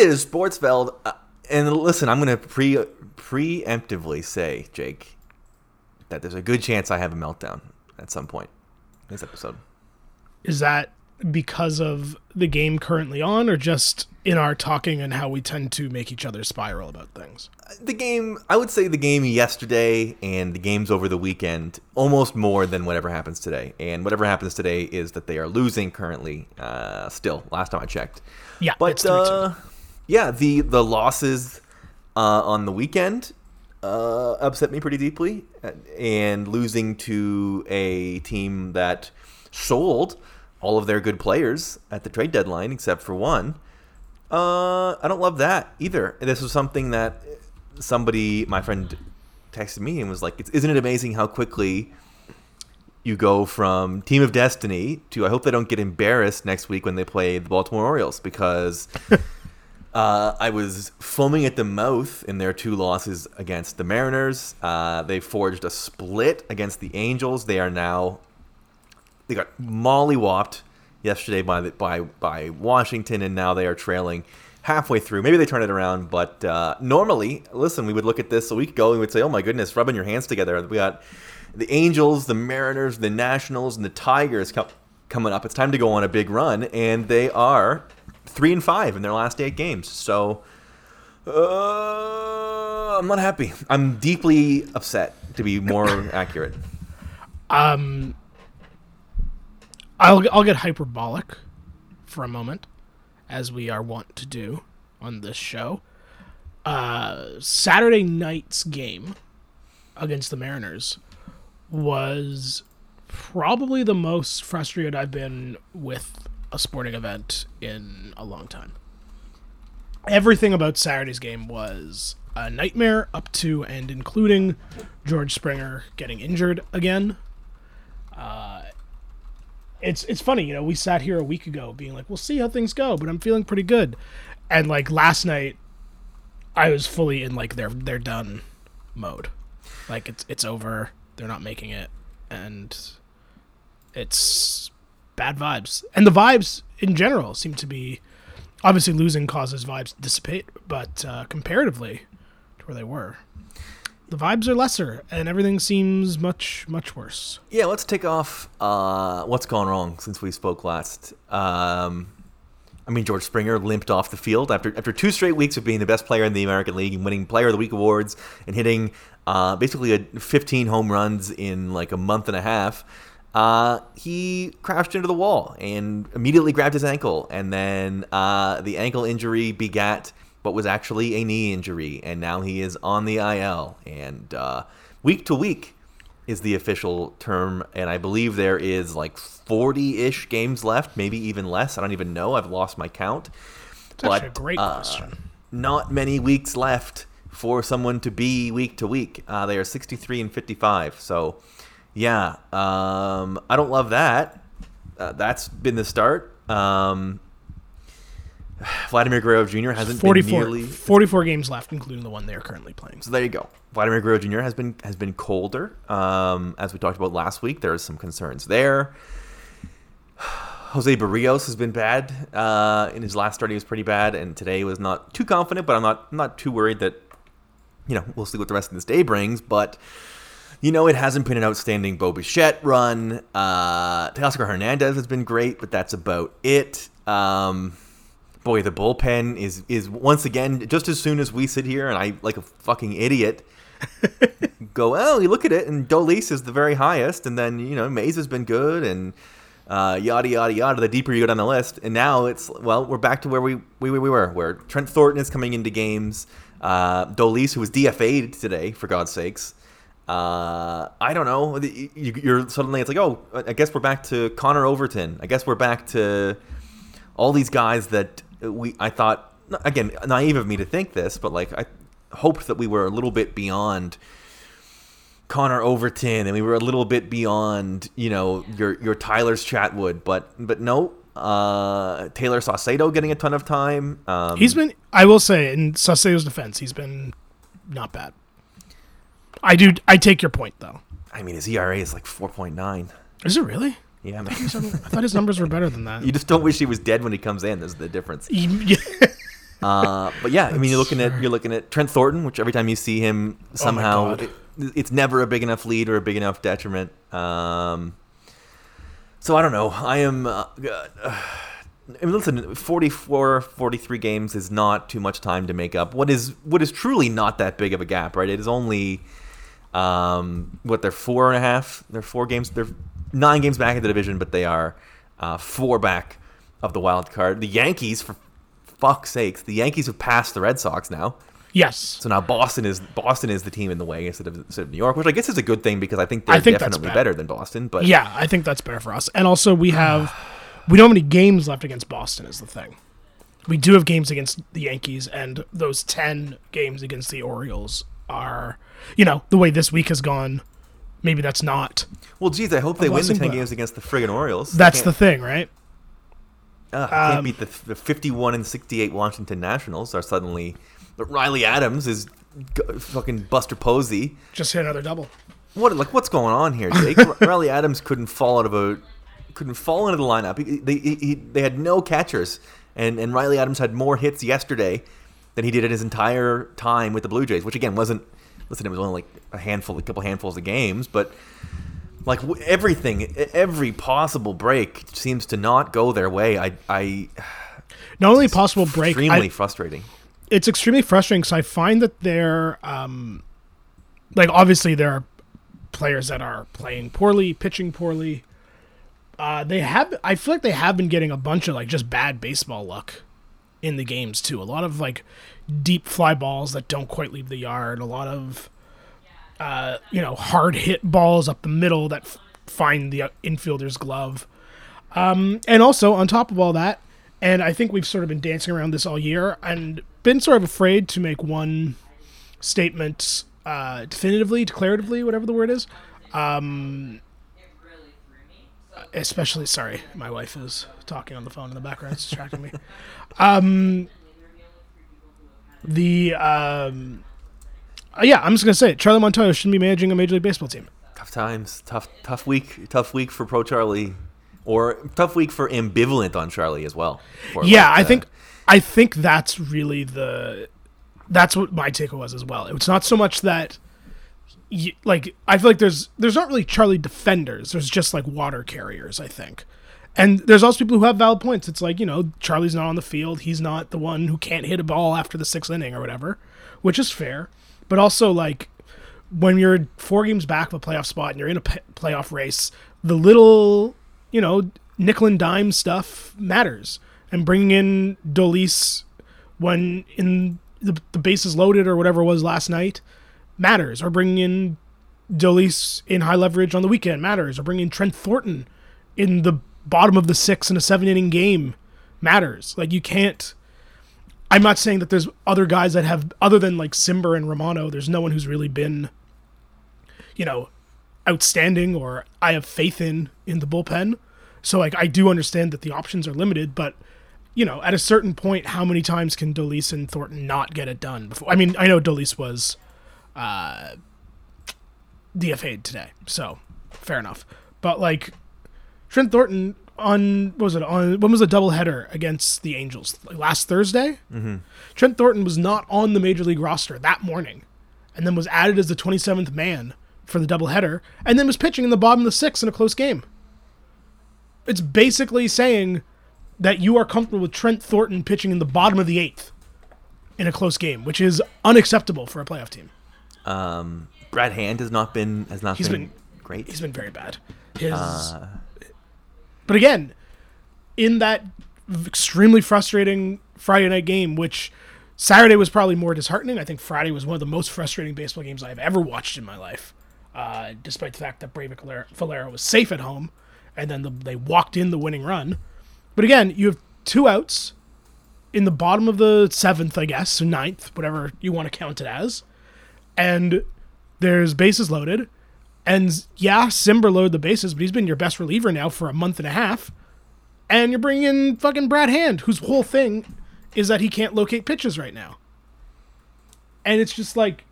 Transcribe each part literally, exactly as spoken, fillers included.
is Sportsfeld. Uh, and listen, I'm going to pre preemptively say, Jake, that there's a good chance I have a meltdown at some point in this episode. Is that because of the game currently on, or just in our talking and how we tend to make each other spiral about things? The game, I would say the game yesterday and the games over the weekend, almost more than whatever happens today. And whatever happens today is that they are losing currently, uh, still, last time I checked. Yeah, but it's three two. uh, yeah, the, the losses uh, on the weekend uh, upset me pretty deeply. And losing to a team that sold all of their good players at the trade deadline, except for one. Uh, I don't love that either. This was something that somebody, my friend, texted me and was like, "Isn't it amazing how quickly you go from Team of Destiny to I hope they don't get embarrassed next week when they play the Baltimore Orioles?" Because uh, I was foaming at the mouth in their two losses against the Mariners. Uh, they forged a split against the Angels. They are now... They got mollywopped yesterday by the, by by Washington, and now they are trailing halfway through. Maybe they turn it around, but uh, normally, listen, we would look at this a week ago and we would say, "Oh my goodness, rubbing your hands together." We got the Angels, the Mariners, the Nationals, and the Tigers co- coming up. It's time to go on a big run, and they are three and five in their last eight games. So uh, I'm not happy. I'm deeply upset, to be more accurate. Um. I'll I'll get hyperbolic for a moment, as we are wont to do on this show. Uh, Saturday night's game against the Mariners was probably the most frustrated I've been with a sporting event in a long time. Everything about Saturday's game was a nightmare, up to and including George Springer getting injured again. Uh, It's it's funny, you know, we sat here a week ago being like, we'll see how things go, but I'm feeling pretty good. And, like, last night, I was fully in, like, they're, they're done mode. Like, it's it's over, they're not making it, and it's bad vibes. And the vibes, in general, seem to be, obviously losing causes vibes to dissipate, but uh, comparatively to where they were, the vibes are lesser, and everything seems much, much worse. Yeah, let's take off uh, what's gone wrong since we spoke last. Um, I mean, George Springer limped off the field after after two straight weeks of being the best player in the American League and winning Player of the Week awards and hitting uh, basically a fifteen home runs in like a month and a half. Uh, he crashed into the wall and immediately grabbed his ankle, and then uh, the ankle injury begat what was actually a knee injury, and now he is on the I L. And uh, week to week is the official term, and I believe there is like forty-ish games left, maybe even less. I don't even know. I've lost my count. That's actually a great uh, question. Not many weeks left for someone to be week to week. Uh, they are sixty-three and fifty-five. So, yeah, um, I don't love that. Uh, that's been the start. Um, Vladimir Guerrero Junior hasn't forty-four, been nearly... forty-four games left, including the one they're currently playing. So there you go. Vladimir Guerrero Junior has been has been colder. Um, as we talked about last week, there are some concerns there. Jose Barrios has been bad. Uh, in his last start, he was pretty bad, and today was not too confident, but I'm not I'm not too worried that, you know, we'll see what the rest of this day brings. But, you know, it hasn't been an outstanding Bo Bichette run. Uh, Teoscar Hernandez has been great, but that's about it. Um... Boy, the bullpen is is once again, just as soon as we sit here and I, like a fucking idiot, go, oh, you look at it, and Dolis is the very highest, and then, you know, Mays has been good, and uh, yada, yada, yada, the deeper you go down the list. And now it's, well, we're back to where we, we, we were, where Trent Thornton is coming into games. Uh, Dolis, who was D F A'd today, for God's sakes. Uh, I don't know. You're suddenly, it's like, oh, I guess we're back to Connor Overton. I guess we're back to all these guys that we I thought, again, naive of me to think this, but like I hoped that we were a little bit beyond Connor Overton and we were a little bit beyond, you know, your your Tyler's Chatwood, but but no, uh, Taylor Saucedo getting a ton of time. Um, he's been, I will say, in Saucedo's defense, he's been not bad. I do I take your point though. I mean, his E R A is like four point nine. Is it really? Yeah, man. I thought his numbers were better than that. You just don't wish he was dead when he comes in. Is the difference. Uh, but yeah, I mean, you're looking at you're looking at Trent Thornton, which every time you see him, somehow God. it, it's never a big enough lead or a big enough detriment. Um, so I don't know. I am. Uh, uh, I mean, listen, forty-four, forty-three games is not too much time to make up what is what is truly not that big of a gap, right? It is only um, what they're four and a half. They're four games. They're nine games back in the division, but they are uh, four back of the wild card. The Yankees, for fuck's sakes, the Yankees have passed the Red Sox now. Yes. So now Boston is Boston is the team in the way instead of, instead of New York, which I guess is a good thing because I think they're I think definitely better. better than Boston. But yeah, I think that's better for us. And also, we have we don't have any games left against Boston. Is the thing. We do have games against the Yankees, and those ten games against the Orioles are, you know, the way this week has gone. Maybe that's not. Well, geez, I hope they win the blessing, ten but- games against the friggin' Orioles. That's They the can't- thing, right? Uh, can't Um, beat the, the fifty-one and sixty-eight Washington Nationals are suddenly. But Riley Adams is g- fucking Buster Posey. Just hit another double. What like what's going on here, Jake? Riley Adams couldn't fall out of a couldn't fall into the lineup. He, they he, he, they had no catchers, and and Riley Adams had more hits yesterday than he did in his entire time with the Blue Jays, which again wasn't. Listen, it was only like a handful, a couple handfuls of games, but. Like w- everything, every possible break seems to not go their way. I, I Not only possible break, extremely I, frustrating. it's extremely frustrating because I find that they're, um, like, obviously there are players that are playing poorly, pitching poorly. Uh, they have, I feel like they have been getting a bunch of, like, just bad baseball luck in the games, too. A lot of, like, deep fly balls that don't quite leave the yard. A lot of, uh, you know, hard hit balls up the middle that f- find the infielder's glove. Um, and also, on top of all that, and I think we've sort of been dancing around this all year and been sort of afraid to make one statement uh, definitively, declaratively, whatever the word is. Um, especially, sorry, my wife is talking on the phone in the background. It's distracting me. Um, the, um, uh, yeah, I'm just going to say it. Charlie Montoyo shouldn't be managing a Major League Baseball team. Tough times, tough, tough week, tough week for Pro Charlie, or tough week for ambivalent on Charlie as well. Or Yeah, like, I uh, think I think that's really the that's what my take was as well. It's not so much that y like I feel like there's there's not really Charlie defenders. There's just like water carriers, I think. And there's also people who have valid points. It's like, you know, Charlie's not on the field. He's not the one who can't hit a ball after the sixth inning or whatever, which is fair. But also, like, when you're four games back of a playoff spot and you're in a p- playoff race, the little, you know, nickel and dime stuff matters. And bringing in Dolis when in the, the bases loaded or whatever it was last night matters. Or bringing in Dolis in high leverage on the weekend matters. Or bringing in Trent Thornton in the bottom of the sixth in a seven inning game matters. Like, you can't. I'm not saying that there's other guys that have, other than like Simber and Romano, there's no one who's really been, you know, outstanding or I have faith in in the bullpen. So, like, I do understand that the options are limited, but, you know, at a certain point, how many times can Dolis and Thornton not get it done before? I mean, I know Dolis was uh, D F A'd today, so fair enough. But, like, Trent Thornton on, what was it, on, when was the doubleheader against the Angels? Like last Thursday? Mm-hmm. Trent Thornton was not on the Major League roster that morning, and then was added as the twenty-seventh man for the doubleheader, and then was pitching in the bottom of the sixth in a close game. It's basically saying that you are comfortable with Trent Thornton pitching in the bottom of the eighth in a close game, which is unacceptable for a playoff team. Um, Brad Hand has not been has not He's been, been- great. He's been very bad. His, Uh, but again, in that extremely frustrating Friday night game, which Saturday was probably more disheartening. I think Friday was one of the most frustrating baseball games I've ever watched in my life, uh, despite the fact that Brave Valera was safe at home, and then the, they walked in the winning run. But again, you have two outs in the bottom of the seventh, I guess, or ninth, whatever you want to count it as, and there's bases loaded. And yeah, Simber loaded the bases, but he's been your best reliever now for a month and a half. And you're bringing in fucking Brad Hand, whose whole thing is that he can't locate pitches right now. And it's just like,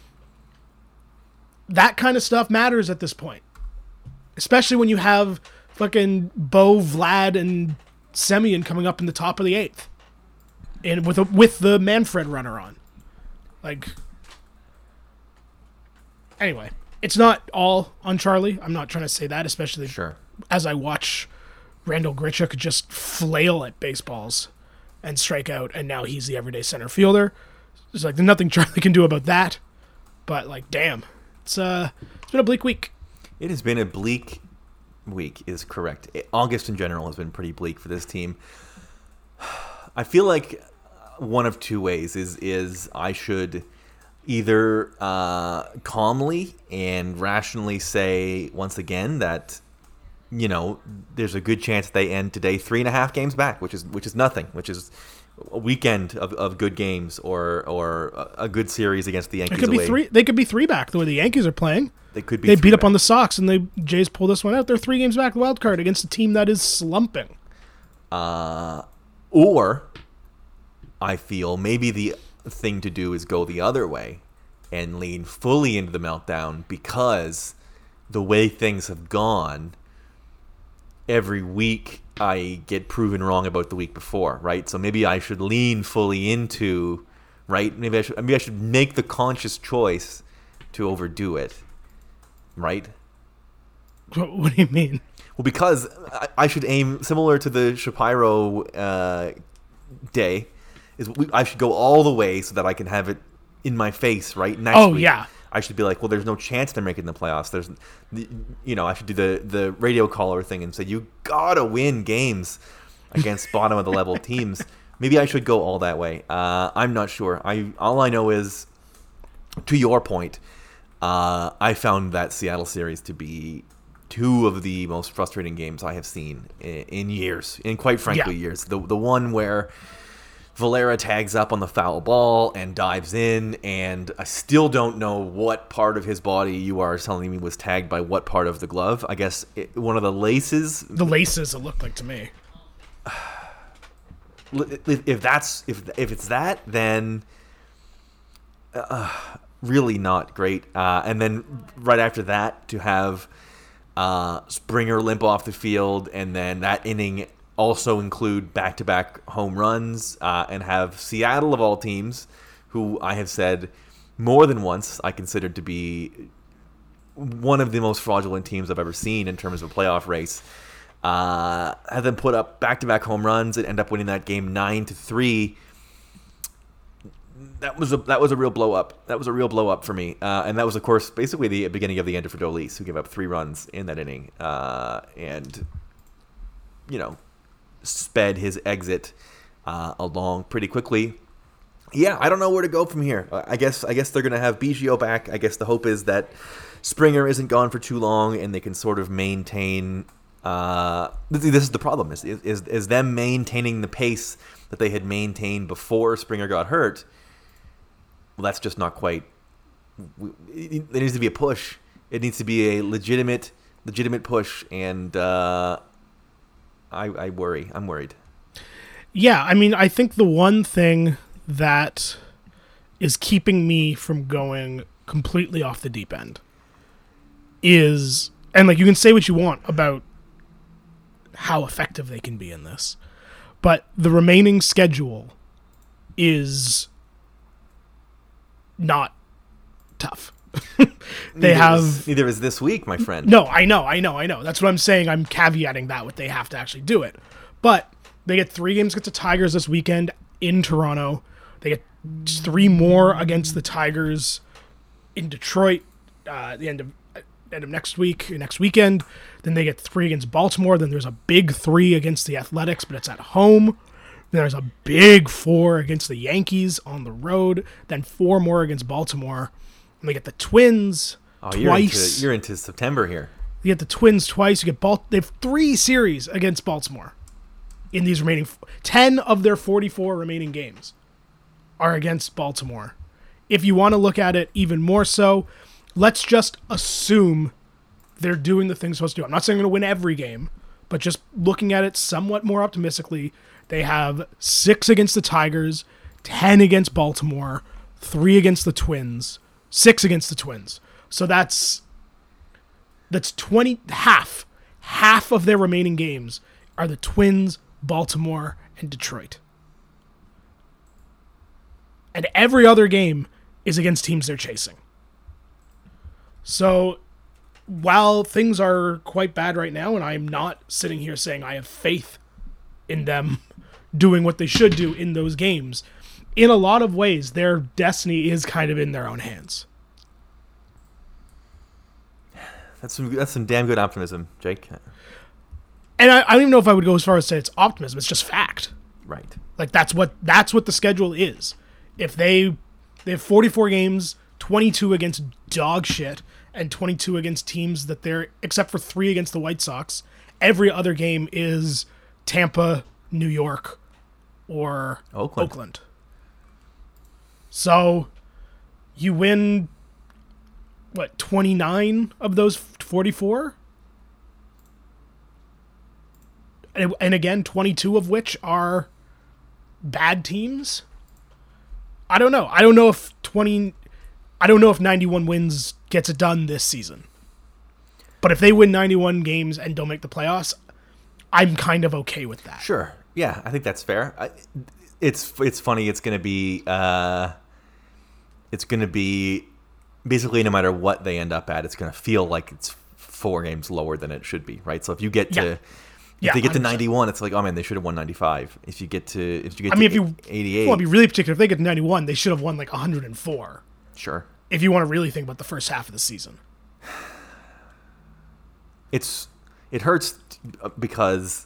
that kind of stuff matters at this point. Especially when you have fucking Bo, Vlad, and Semyon coming up in the top of the eighth. and with a, with the Manfred runner on. Like, anyway, it's not all on Charlie. I'm not trying to say that, especially Sure. as I watch Randall Grichuk just flail at baseballs and strike out, and now he's the everyday center fielder. There's like there's nothing Charlie can do about that. But like, damn, it's uh, it's been a bleak week. It has been a bleak week, is correct. August in general has been pretty bleak for this team. I feel like one of two ways is is I should either uh, calmly and rationally say once again that, you know, there's a good chance they end today three and a half games back, which is which is nothing, which is a weekend of, of good games or or a good series against the Yankees. It could be away. three. They could be three back the way the Yankees are playing. They could be. They three beat up back. on the Sox, and they Jays pull this one out. They're three games back wild card against a team that is slumping. Uh, or I feel maybe the thing to do is go the other way and lean fully into the meltdown, because the way things have gone, every week I get proven wrong about the week before, right? So maybe I should lean fully into, right? Maybe I should maybe I should make the conscious choice to overdo it, right? What, what do you mean? Well, because I, I should aim similar to the Shapiro uh, day. Is we, I should go all the way so that I can have it in my face right next Oh, week. yeah. I should be like, well, there's no chance they're making the playoffs. There's, you know, I should do the the radio caller thing and say you gotta win games against bottom of the level teams. Maybe I should go all that way. Uh, I'm not sure. I all I know is, to your point, uh, I found that Seattle series to be two of the most frustrating games I have seen in, in years, in quite frankly Yeah. years. The the one where Valera tags up on the foul ball and dives in, and I still don't know what part of his body you are telling me was tagged by what part of the glove. I guess it, one of the laces. The laces, it looked like to me. If, if that's if if it's that, then uh, really not great. Uh, and then right after that, to have uh, Springer limp off the field, and then that inning also include back-to-back home runs, uh, and have Seattle of all teams, who I have said more than once I considered to be one of the most fraudulent teams I've ever seen in terms of a playoff race, uh, have them put up back-to-back home runs and end up winning that game nine to three. That was a that was a real blow up. That was a real blow up for me, uh, and that was, of course, basically the beginning of the end for Dolis, who gave up three runs in that inning, uh, and you know, sped his exit uh, along pretty quickly. Yeah, I don't know where to go from here. I guess I guess they're gonna have Biggio back. I guess the hope is that Springer isn't gone for too long, and they can sort of maintain. Uh, this is the problem: is is is them maintaining the pace that they had maintained before Springer got hurt. Well, that's just not quite. There needs to be a push. It needs to be a legitimate, legitimate push, and uh, I, I worry. I'm worried. Yeah, I mean, I think the one thing that is keeping me from going completely off the deep end is, and like you can say what you want about how effective they can be in this, but the remaining schedule is not tough. they neither have is, neither is this week, my friend. No, I know, I know, I know. That's what I'm saying. I'm caveating that with they have to actually do it. But they get three games against the Tigers this weekend in Toronto. They get three more against the Tigers in Detroit uh, at the end of end of next week, next weekend. Then they get three against Baltimore. Then there's a big three against the Athletics, but it's at home. Then there's a big four against the Yankees on the road. Then four more against Baltimore. And they get the Twins oh, twice. You're into, you're into September here. You get the Twins twice. You get Bal- They have three series against Baltimore in these remaining f- ten of their forty-four remaining games are against Baltimore. If you want to look at it even more so, let's just assume they're doing the things they're supposed to do. I'm not saying they're going to win every game, but just looking at it somewhat more optimistically, they have six against the Tigers, ten against Baltimore, three against the Twins, six against the Twins. So that's that's twenty half half of their remaining games are the Twins, Baltimore, and Detroit. And every other game is against teams they're chasing. So while things are quite bad right now, and I'm not sitting here saying I have faith in them doing what they should do in those games, in a lot of ways, their destiny is kind of in their own hands. That's some that's some damn good optimism, Jake. And I, I don't even know if I would go as far as say it's optimism. It's just fact. Right. Like that's what that's what the schedule is. If they they have forty-four games, twenty-two against dog shit, and twenty-two against teams that they're, except for three against the White Sox, every other game is Tampa, New York, or Oakland. Oakland. So you win, what, twenty-nine of those forty-four? And, and again, twenty-two of which are bad teams? I don't know. I don't know if twenty... I don't know if ninety-one wins gets it done this season. But if they win ninety-one games and don't make the playoffs, I'm kind of okay with that. Sure. Yeah, I think that's fair. I, it's it's funny. It's gonna be uh, it's gonna be basically no matter what they end up at, it's gonna feel like it's four games lower than it should be, right? So if you get to Yeah. if Yeah, they get to one hundred percent. ninety-one, it's like, oh man, they should have won ninety-five. If you get to if you get I to mean, if you eighty-eight, want to be really particular, if they get to ninety-one, they should have won like one hundred four. sure. If you want to really think about the first half of the season. It's it hurts because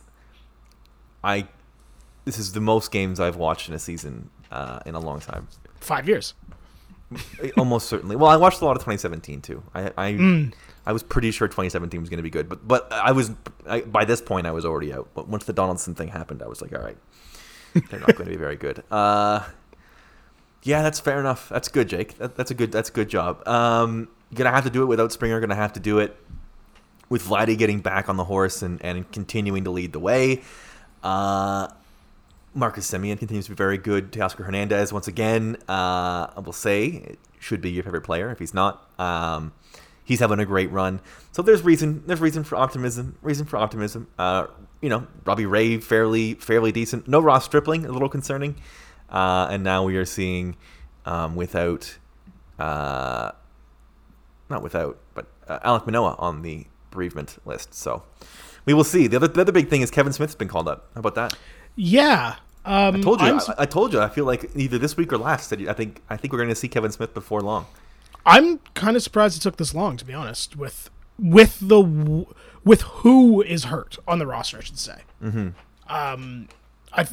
I this is the most games I've watched in a season uh, in a long time. Five years. Almost certainly. Well, I watched a lot of twenty seventeen too. I I, Mm. I was pretty sure twenty seventeen was going to be good, but but I was I, by this point I was already out. But once the Donaldson thing happened, I was like, all right, they're not going to be very good. Uh, yeah, that's fair enough. That's good, Jake. That, that's a good that's a good job. Um, gonna have to do it without Springer. Gonna have to do it with Vladdy getting back on the horse and, and continuing to lead the way. Uh, Marcus Semien continues to be very good. Teoscar Hernandez, once again, uh, I will say, it should be your favorite player if he's not. Um, he's having a great run. So there's reason there's reason for optimism. Reason for optimism. Uh, you know, Robbie Ray, fairly fairly decent. No Ross Stripling, a little concerning. Uh, and now we are seeing um, without, uh, not without, but uh, Alek Manoah on the bereavement list. So we will see. The other the other big thing is Kevin Smith's been called up. How about that? Yeah. Um, I told you. I'm, I, I told you. I feel like either this week or last. That I think. I think we're going to see Kevin Smith before long. I'm kind of surprised it took this long, to be honest. With with the with who is hurt on the roster, I should say. Mm-hmm. Um, I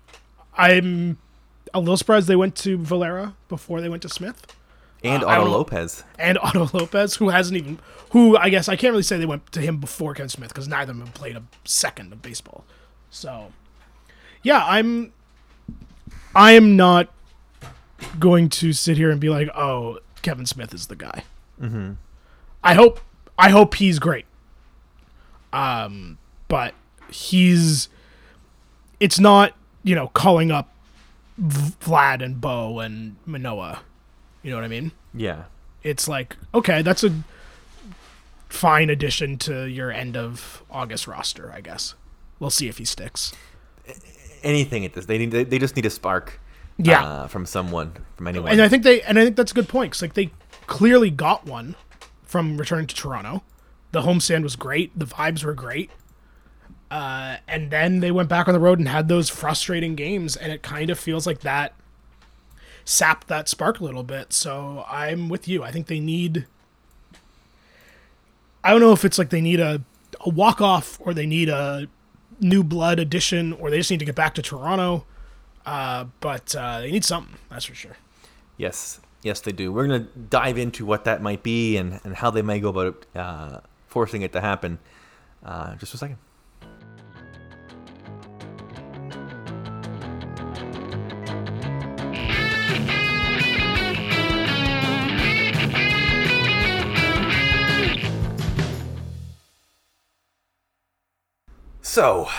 I'm a little surprised they went to Valera before they went to Smith. And Uh, I Otto don't know- Lopez. And Otto Lopez, who hasn't even, who I guess I can't really say they went to him before Kevin Smith because neither of them played a second of baseball. So, yeah, I'm, I am not going to sit here and be like, oh, Kevin Smith is the guy. Mm-hmm. I hope, I hope he's great. Um, but he's, it's not, you know, calling up V- Vlad and Bo and Manoah. You know what I mean? Yeah. It's like, okay, that's a fine addition to your end of August roster, I guess. We'll see if he sticks. Anything at this, they need. They, they just need a spark. Yeah. Uh, from someone, from anyone. And I think they, and I think that's a good point. 'Cause like they clearly got one from returning to Toronto. The homestand was great. The vibes were great. Uh, and then they went back on the road and had those frustrating games, and it kind of feels like that sapped that spark a little bit. So I'm with you. I think they need. I don't know if it's like they need a, a walk off or they need a new blood addition or they just need to get back to Toronto. Uh, but uh, they need something, that's for sure. Yes, yes, they do. We're going to dive into what that might be and, and how they may go about uh, forcing it to happen. Uh, just a second. So,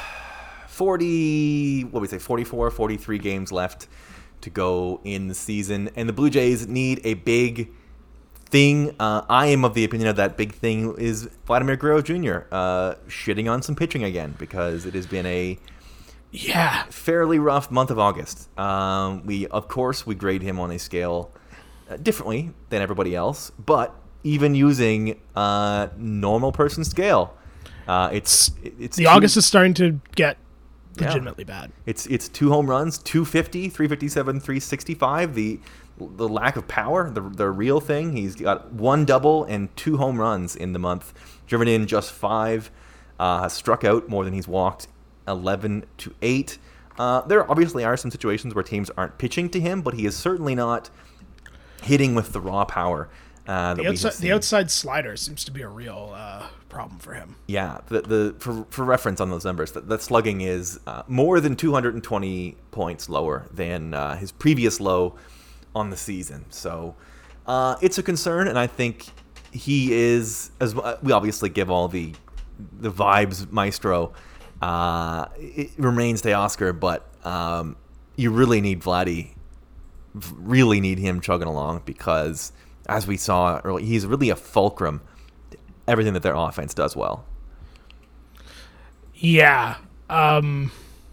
forty, what do we say, forty-four, forty-three games left to go in the season. And the Blue Jays need a big thing. Uh, I am of the opinion of that big thing is Vladimir Guerrero Junior Uh, shitting on some pitching again because it has been a Yeah. Fairly rough month of August. Um, we, of course, we grade him on a scale uh, differently than everybody else, but even using uh, normal person scale, uh, it's it's the two, August is starting to get legitimately yeah. bad. It's it's two home runs, two fifty, three fifty-seven, three sixty-five. The the lack of power, the the real thing. He's got one double and two home runs in the month. Driven in just five. Uh, has struck out more than he's walked, eleven to eight. Uh, there obviously are some situations where teams aren't pitching to him, but he is certainly not hitting with the raw power. Uh, that the, outside, we have seen. the outside slider seems to be a real uh, problem for him. Yeah, the the for, for reference on those numbers, that, that slugging is uh, more than two hundred twenty points lower than uh, his previous low on the season. So uh, it's a concern, and I think he is, as we obviously give all the the vibes maestro, uh, it remains Teoscar, but um, you really need Vladdy, really need him chugging along, because as we saw earlier, he's really a fulcrum to everything that their offense does well. Yeah. Um,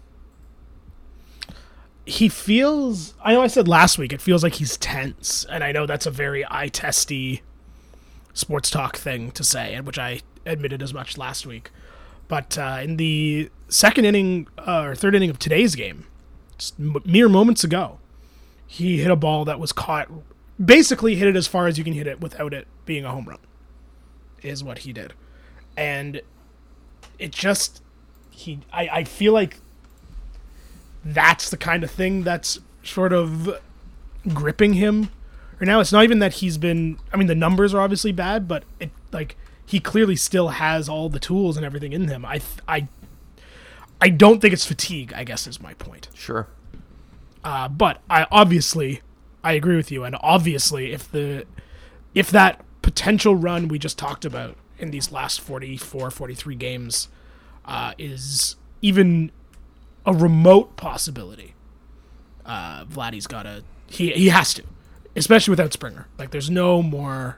he feels, I know I said last week, it feels like he's tense, and I know that's a very eye-testy sports talk thing to say, and which I admitted as much last week. But uh, in the second inning, uh, or third inning of today's game, just mere moments ago, he hit a ball that was caught, basically hit it as far as you can hit it without it being a home run, is what he did. And it just, he, I, I feel like that's the kind of thing that's sort of gripping him. Or now it's not even that he's been, I mean, the numbers are obviously bad, but it, like, he clearly still has all the tools and everything in him. I, I, I don't think it's fatigue, I guess is my point. Sure. Uh, but I obviously, I agree with you. And obviously, if the, if that potential run we just talked about in these last forty-four, forty-three games uh, is even a remote possibility, uh, Vladdy's got to, he, he has to, especially without Springer. Like, there's no more,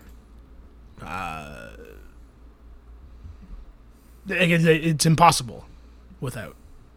uh, it's impossible without.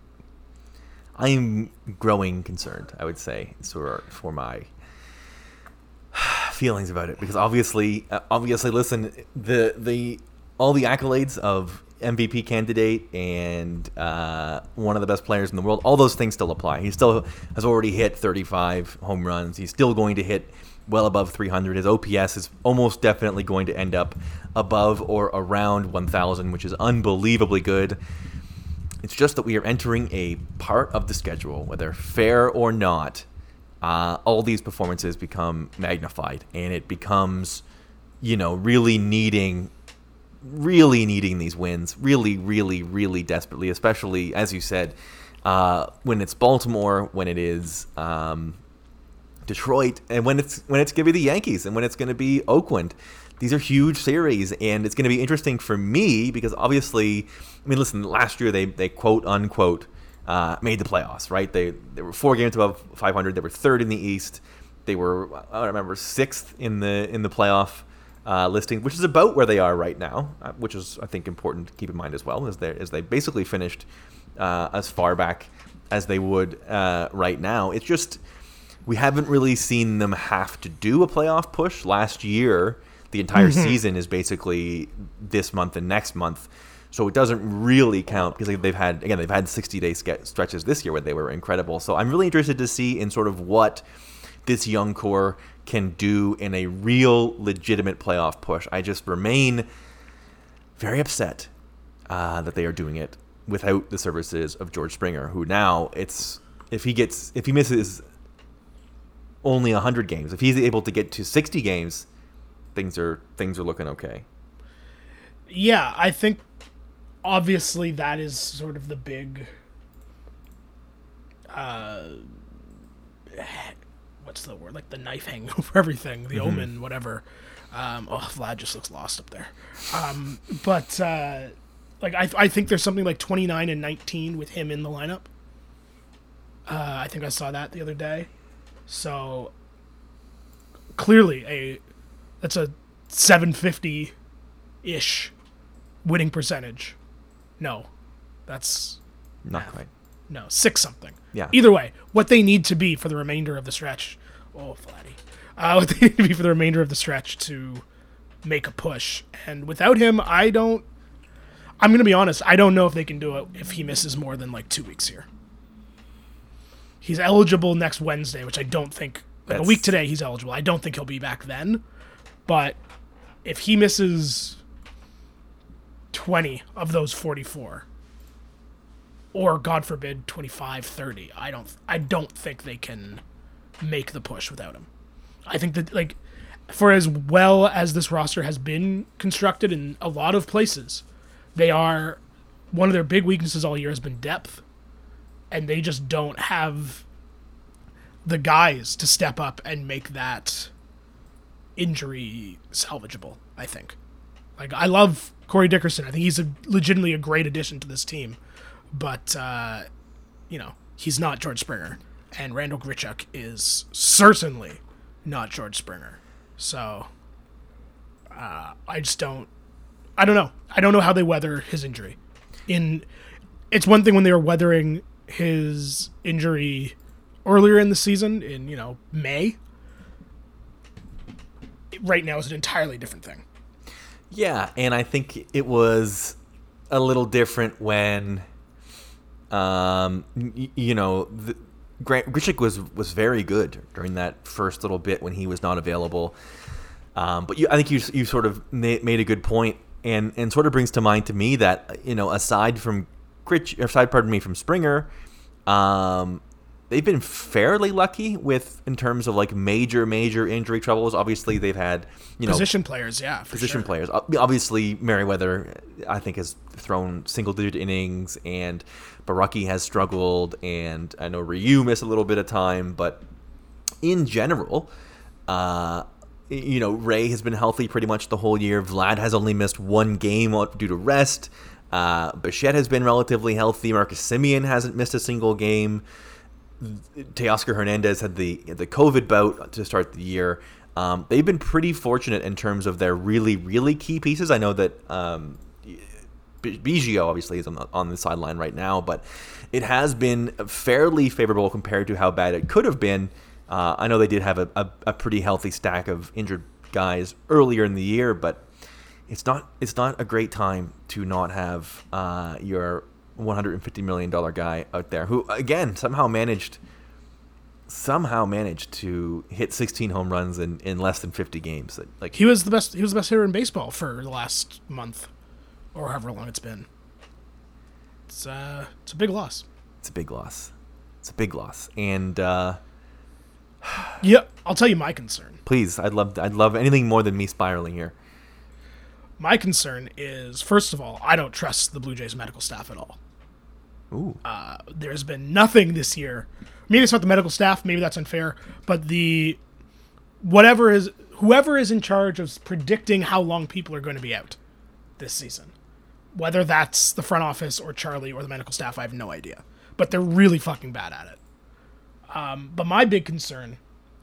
I'm growing concerned, I would say, for, for my feelings about it, because obviously, uh, obviously, listen, the the all the accolades of M V P candidate and uh, one of the best players in the world, all those things still apply. He still has already hit thirty-five home runs. He's still going to hit well above three hundred. His O P S is almost definitely going to end up above or around one thousand, which is unbelievably good. It's just that we are entering a part of the schedule, whether fair or not, uh, all these performances become magnified, and it becomes, you know, really needing, really needing these wins, really, really, really desperately, especially, as you said, uh, when it's Baltimore, when it is um, Detroit, and when it's when it's going to be the Yankees, and when it's going to be Oakland. These are huge series, and it's going to be interesting for me because obviously, I mean, listen, last year they, they quote unquote uh, made the playoffs, right? They they were four games above five hundred. They were third in the East. They were, I don't remember, sixth in the in the playoff uh, listing, which is about where they are right now, uh, which is I think important to keep in mind as well, as they as they basically finished uh, as far back as they would uh, right now. It's just we haven't really seen them have to do a playoff push. Last year, the entire mm-hmm. season is basically this month and next month, so it doesn't really count because they've had again they've had sixty-day stretches this year where they were incredible. So I'm really interested to see in sort of what this young core can do in a real legitimate playoff push. I just remain very upset uh, that they are doing it without the services of George Springer, who now it's if he gets if he misses only one hundred games, if he's able to get to sixty games. Things are things are looking okay. Yeah, I think obviously that is sort of the big uh what's the word? Like the knife hanging over everything, the mm-hmm. omen, whatever. Um oh Vlad just looks lost up there. Um but uh like I I think there's something like twenty-nine and nineteen with him in the lineup. Uh I think I saw that the other day. So clearly a that's a seven fifty-ish winning percentage. No, that's not quite. No, six something. Yeah. Either way, what they need to be for the remainder of the stretch. Oh, Vladdy. Uh, what they need to be for the remainder of the stretch to make a push. And without him, I don't. I'm going to be honest. I don't know if they can do it if he misses more than like two weeks here. He's eligible next Wednesday, which I don't think. Like That's... a week today, he's eligible. I don't think he'll be back then. But if he misses twenty of those forty-four, or God forbid twenty-five, thirty, I don't I don't think they can make the push without him. I think that, like, for as well as this roster has been constructed in a lot of places, they are one of their big weaknesses all year has been depth, and they just don't have the guys to step up and make that injury salvageable, I think. Like, I love Corey Dickerson. I think he's a legitimately a great addition to this team. But, uh, you know, he's not George Springer. And Randall Grichuk is certainly not George Springer. So, uh, I just don't... I don't know. I don't know how they weather his injury. In It's one thing when they were weathering his injury earlier in the season, in, you know, May. Right now is an entirely different thing. Yeah, and I think it was a little different when... Um, y- you know, the, Grant Grichuk was was very good during that first little bit when he was not available. Um, but you, I think you you sort of ma- made a good point, and, and sort of brings to mind to me that, you know, aside from Grich, aside pardon me from Springer, um, they've been fairly lucky with in terms of like major major injury troubles. Obviously, they've had you know position players, yeah, for position sure. players. Obviously, Merriweather, I think, has thrown single digit innings, and Baraki has struggled, and I know Ryu missed a little bit of time, but in general, uh, you know, Ray has been healthy pretty much the whole year. Vlad has only missed one game due to rest. Uh, Bichette has been relatively healthy. Marcus Semien hasn't missed a single game. Teoscar Hernandez had the the COVID bout to start the year. Um, they've been pretty fortunate in terms of their really, really key pieces. I know that um, Biggio obviously is on the, on the sideline right now, but it has been fairly favorable compared to how bad it could have been. Uh, I know they did have a, a, a pretty healthy stack of injured guys earlier in the year, but it's not it's not a great time to not have uh, your one hundred fifty million dollars guy out there who, again, somehow managed somehow managed to hit sixteen home runs in, in less than fifty games. Like he was the best he was the best hitter in baseball for the last month or however long it's been. It's uh it's a big loss. It's a big loss. It's a big loss. And uh yeah, I'll tell you my concern. Please, I'd love I'd love anything more than me spiraling here. My concern is, first of all, I don't trust the Blue Jays medical staff at all. Ooh. Uh, there's been nothing this year. Maybe it's not the medical staff. Maybe that's unfair. But the whatever is whoever is in charge of predicting how long people are going to be out this season, whether that's the front office or Charlie or the medical staff, I have no idea. But they're really fucking bad at it. Um, but my big concern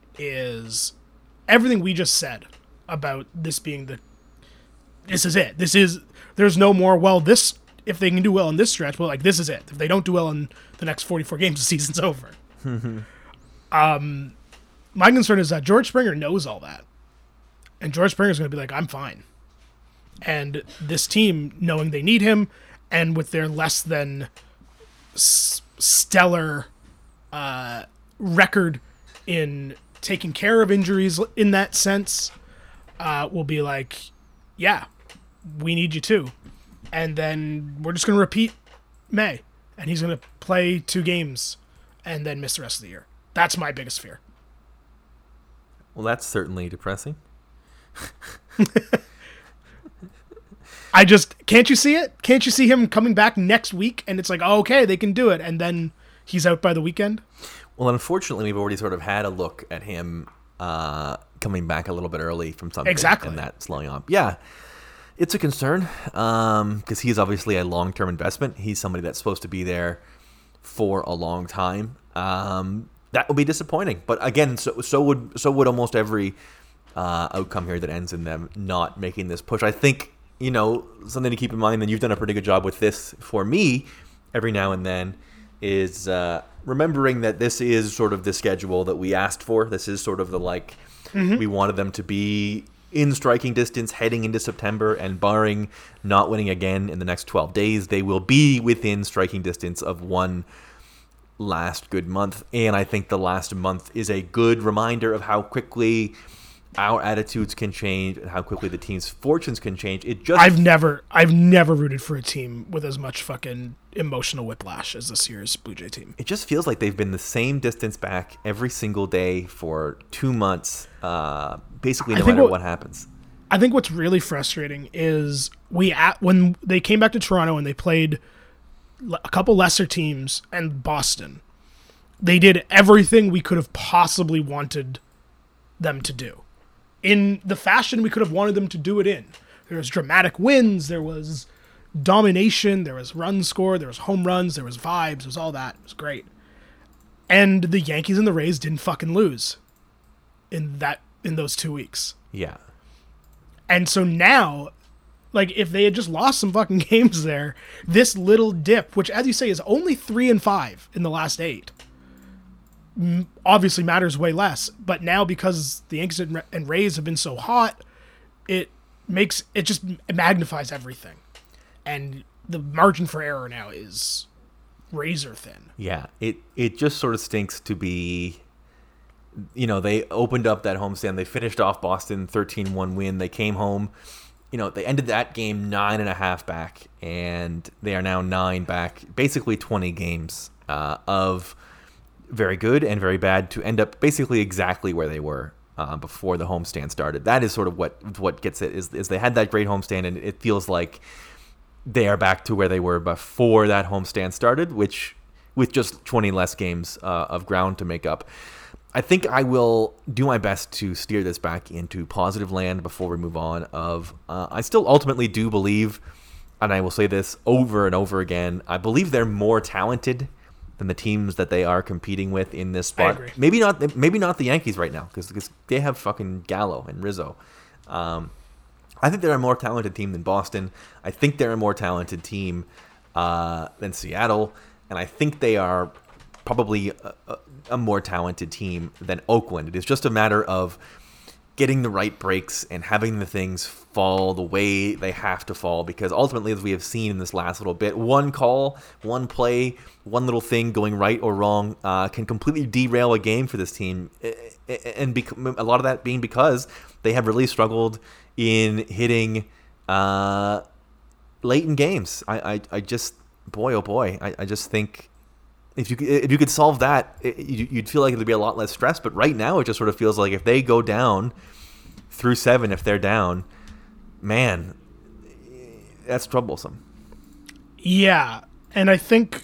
is everything we just said about this being the this is it. This is there's no more. Well, this. If they can do well in this stretch, well, like, this is it. If they don't do well in the next forty-four games, the season's over. um, my concern is that George Springer knows all that. And George Springer's going to be like, I'm fine. And this team, knowing they need him, and with their less than s- stellar uh, record in taking care of injuries in that sense, uh, will be like, yeah, we need you too. And then we're just going to repeat May. And he's going to play two games and then miss the rest of the year. That's my biggest fear. Well, that's certainly depressing. I just... Can't you see it? Can't you see him coming back next week? And it's like, oh, okay, they can do it. And then he's out by the weekend? Well, unfortunately, we've already sort of had a look at him uh, coming back a little bit early from something. Exactly. And that slowing up. Yeah. It's a concern because um, he's obviously a long-term investment. He's somebody that's supposed to be there for a long time. Um, that would be disappointing. But again, so so would so would almost every uh, outcome here that ends in them not making this push. I think, you know, something to keep in mind, and you've done a pretty good job with this for me every now and then. is uh, remembering that this is sort of the schedule that we asked for. This is sort of the like mm-hmm. we wanted them to be in striking distance heading into September, and barring not winning again in the next twelve days, they will be within striking distance of one last good month. And I think the last month is a good reminder of how quickly our attitudes can change and how quickly the team's fortunes can change. It just I've never I've never rooted for a team with as much fucking emotional whiplash as this year's Blue Jay team. It just feels like they've been the same distance back every single day for two months, uh, basically no matter what, what happens. I think what's really frustrating is we at when they came back to Toronto and they played a couple lesser teams and Boston, they did everything we could have possibly wanted them to do in the fashion we could have wanted them to do it in. There was dramatic wins, there was domination, there was run score, there was home runs, there was vibes, there was all that. It was great. And the Yankees and the Rays didn't fucking lose in that in those two weeks. Yeah. And so now, like, if they had just lost some fucking games there, this little dip, which, as you say, is only three and five in the last eight, obviously matters way less. But now, because the Yankees and Rays have been so hot, it makes it just magnifies everything, and the margin for error now is razor thin. Yeah, it it just sort of stinks to be. You know, they opened up that homestand. They finished off Boston thirteen one win. They came home. You know, they ended that game nine and a half back, and they are now nine back. Basically, twenty games uh, of very good and very bad to end up basically exactly where they were uh, before the homestand started. That is sort of what what gets it. Is is they had that great homestand, and it feels like they are back to where they were before that homestand started, which with just twenty less games uh, of ground to make up. I think I will do my best to steer this back into positive land before we move on. Of uh, I still ultimately do believe, and I will say this over and over again, I believe they're more talented than the teams that they are competing with in this spot. I agree. Maybe not. Maybe not the Yankees right now because they have fucking Gallo and Rizzo. Um, I think they're a more talented team than Boston. I think they're a more talented team uh, than Seattle, and I think they are probably a, a, a more talented team than Oakland. It is just a matter of getting the right breaks and having the things fall the way they have to fall, because ultimately, as we have seen in this last little bit, one call, one play, one little thing going right or wrong uh, can completely derail a game for this team, and bec- a lot of that being because they have really struggled in hitting uh, late in games. I, I, I just, boy, oh boy, I, I just think if you if you could solve that, it, you'd feel like it'd be a lot less stress. But right now, it just sort of feels like if they go down through seven, if they're down, man, that's troublesome. Yeah, and I think,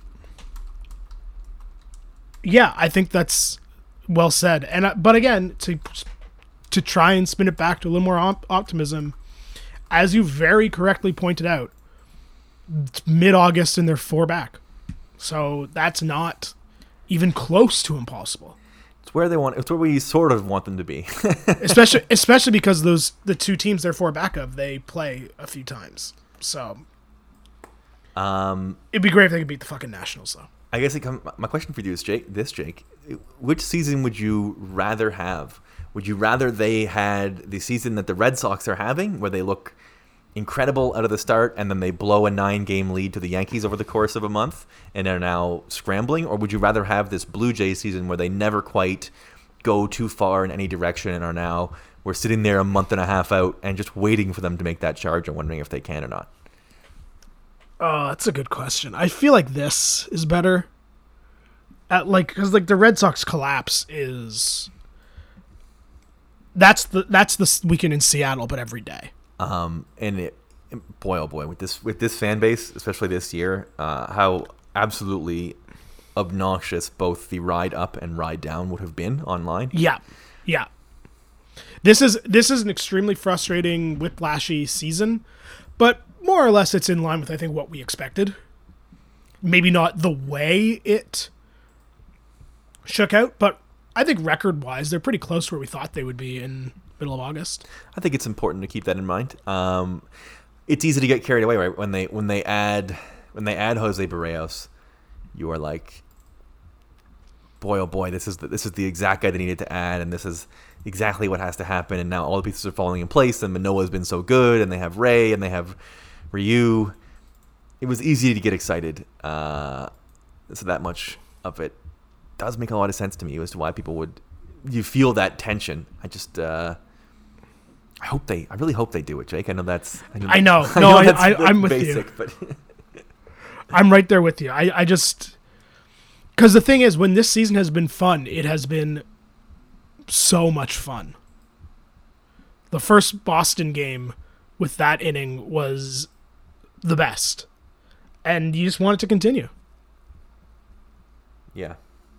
yeah, I think that's well said. And uh, but again, to to try and spin it back to a little more op- optimism, as you very correctly pointed out, it's mid-August and they're four back. So that's not even close to impossible. It's where they want. It's where we sort of want them to be. especially, especially because those the two teams they're four back of, they play a few times. So, um, it'd be great if they could beat the fucking Nationals, though. I guess it come, my question for you is, Jake. This Jake, which season would you rather have? Would you rather they had the season that the Red Sox are having, where they look incredible out of the start, and then they blow a nine-game lead to the Yankees over the course of a month and are now scrambling? Or would you rather have this Blue Jays season where they never quite go too far in any direction and are now, we're sitting there a month and a half out and just waiting for them to make that charge and wondering if they can or not? Oh, that's a good question. I feel like this is better. At like, because like the Red Sox collapse is that's the that's the weekend in Seattle, but every day. Um, and it, boy, oh boy, with this with this fan base, especially this year, uh, how absolutely obnoxious both the ride up and ride down would have been online. Yeah, yeah. This is this is an extremely frustrating, whiplashy season, but more or less it's in line with I think what we expected. Maybe not the way it shook out, but I think record-wise they're pretty close to where we thought they would be in middle of August. I think it's important to keep that in mind. Um, it's easy to get carried away, right? When they when they add when they add Jose Barrios, you are like, boy, oh boy, this is the, this is the exact guy they needed to add, and this is exactly what has to happen, and now all the pieces are falling in place, and Manoa's been so good, and they have Ray, and they have Ryu. It was easy to get excited. Uh, so that much of it does make a lot of sense to me as to why people would, you feel that tension. I just, uh, I hope they, I really hope they do it, Jake. I know that's, I know, I know. I no, know I, that's I, I'm with basic, you. But I'm right there with you. I, I just, because the thing is, when this season has been fun, it has been so much fun. The first Boston game with that inning was the best, and you just want it to continue. Yeah.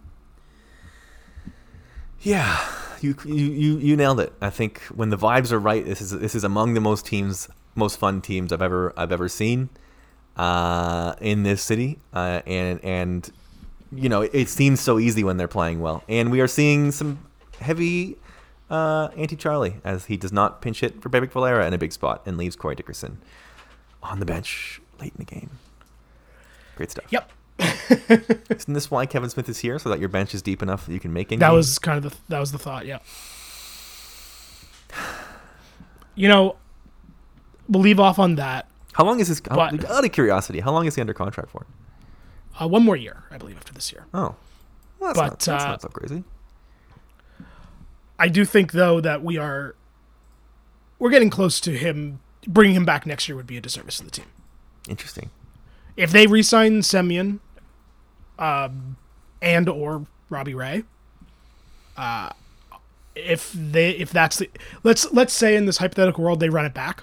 Yeah, you you you you nailed it. I think when the vibes are right, this is this is among the most teams, most fun teams I've ever I've ever seen uh, in this city, uh, and and you know it seems so easy when they're playing well, and we are seeing some heavy uh, anti-Charlie as he does not pinch hit for Bebek Valera in a big spot and leaves Corey Dickerson on the bench late in the game. Great stuff. Yep. Isn't this why Kevin Smith is here, so that your bench is deep enough that you can make it? That was kind of the that was the thought. Yeah. You know, we'll leave off on that. How long is this? How, But- out of curiosity, how long is he under contract for? Uh, one more year, I believe, after this year. Oh, well, that's, But, not, that's uh, not so crazy. I do think, though, that we are we're getting close to him. Bringing him back next year would be a disservice to the team. Interesting. If they re-sign Semyon, um, and or Robbie Ray, uh, if they if that's the let's let's say in this hypothetical world they run it back,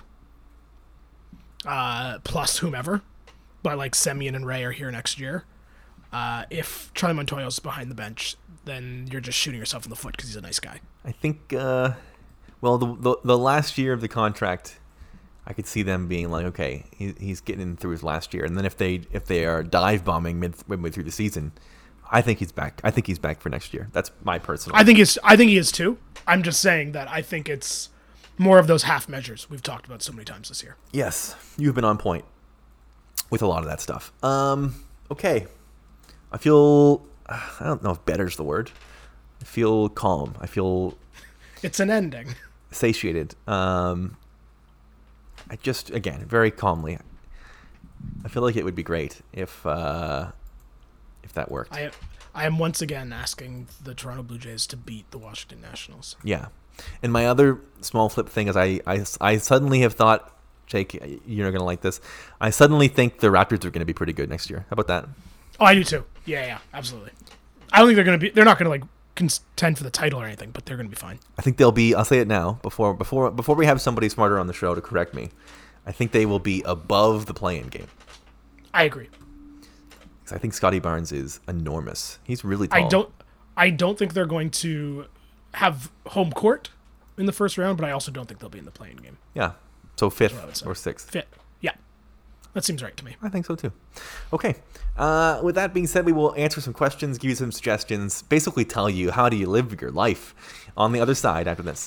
uh, plus whomever, but like Semyon and Ray are here next year. Uh, if Charlie Montoya's behind the bench, then you're just shooting yourself in the foot because he's a nice guy. I think. Uh, well, the, the the last year of the contract, I could see them being like, okay, he, he's getting through his last year, and then if they if they are dive bombing mid midway through the season, I think he's back. I think he's back for next year. That's my personal. I think he's I think he is too. I'm just saying that I think it's more of those half measures we've talked about so many times this year. Yes, you've been on point with a lot of that stuff. Um, okay, I feel I don't know if better's the word. I feel calm. I feel It's an ending. satiated. Um, I just, again, very calmly, I feel like it would be great if uh, if that worked. I I am once again asking the Toronto Blue Jays to beat the Washington Nationals. Yeah. And my other small flip thing is I, I, I suddenly have thought, Jake, you're not going to like this. I suddenly think the Raptors are going to be pretty good next year. How about that? Oh, I do too. Yeah, yeah, absolutely. I don't think they're going to be, they're not going to like contend for the title or anything, but they're going to be fine. I think they'll be, I'll say it now, before before before we have somebody smarter on the show to correct me, I think they will be above the play-in game. I agree. Because I think Scotty Barnes is enormous. He's really tall. I don't, I don't think they're going to have home court in the first round, but I also don't think they'll be in the play-in game. Yeah. So what I would fifth say. or sixth. Fit. Yeah. That seems right to me. I think so too. Okay. Uh, with that being said, we will answer some questions, give you some suggestions, basically tell you how do you live your life on the other side after this.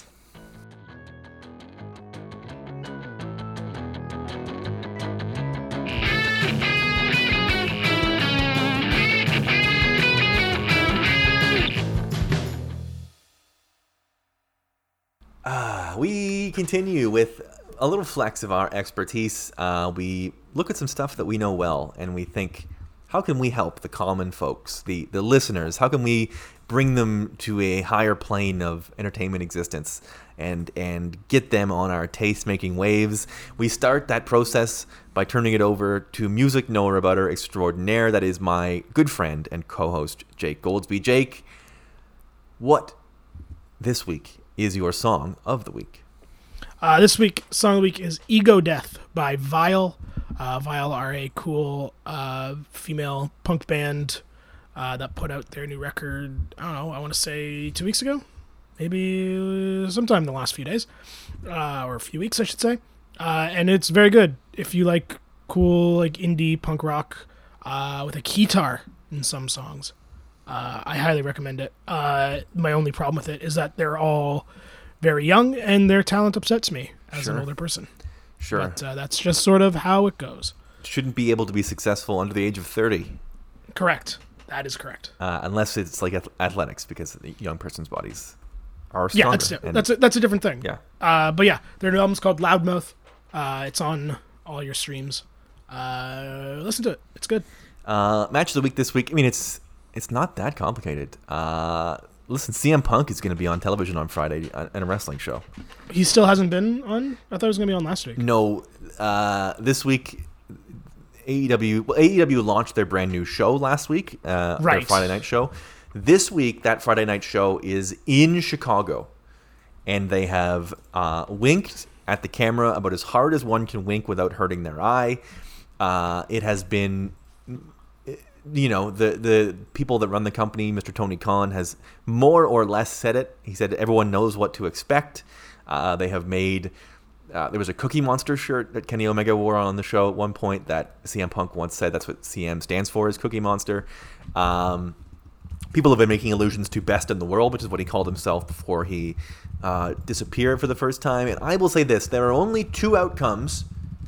Uh, we continue with a little flex of our expertise. Uh, we look at some stuff that we know well, and we think, how can we help the common folks, the, the listeners? How can we bring them to a higher plane of entertainment existence and and get them on our taste-making waves? We start that process by turning it over to music knower butter extraordinaire. That is my good friend and co-host, Jake Goldsby. Jake, what this week is your song of the week? Uh, this week, song of the week is Ego Death by Vile. Uh, Vile are a cool uh, female punk band uh, that put out their new record, I don't know, I want to say two weeks ago? Maybe sometime in the last few days. Uh, or a few weeks, I should say. Uh, and it's very good. If you like cool like indie punk rock uh, with a guitar in some songs, uh, I highly recommend it. Uh, my only problem with it is that they're all very young, and their talent upsets me as Sure. an older person. Sure. But uh, that's just sort of how it goes. Shouldn't be able to be successful under the age of thirty. Correct. That is correct. Uh, unless it's like ath- athletics, because the young person's bodies are Yeah, stronger. that's di- and- that's a, that's a different thing. yeah. Uh, but yeah, their new album's called Loudmouth. Uh, it's on all your streams. Uh, listen to it. It's good. Uh, match of the week this week. I mean, it's it's not that complicated. Uh, listen, C M Punk is going to be on television on Friday uh, in a wrestling show. He still hasn't been on? I thought he was going to be on last week. No, uh, this week, A E W, well, A E W launched their brand new show last week, uh, their Right. Friday night show. This week, that Friday night show is in Chicago, and they have uh, winked at the camera about as hard as one can wink without hurting their eye. Uh, it has been, you know, the the people that run the company, Mister Tony Khan, has more or less said it. He said everyone knows what to expect. Uh, they have made, uh, there was a Cookie Monster shirt that Kenny Omega wore on the show at one point that C M Punk once said that's what C M stands for, is Cookie Monster. Um, people have been making allusions to Best in the World, which is what he called himself before he uh, disappeared for the first time. And I will say this, there are only two outcomes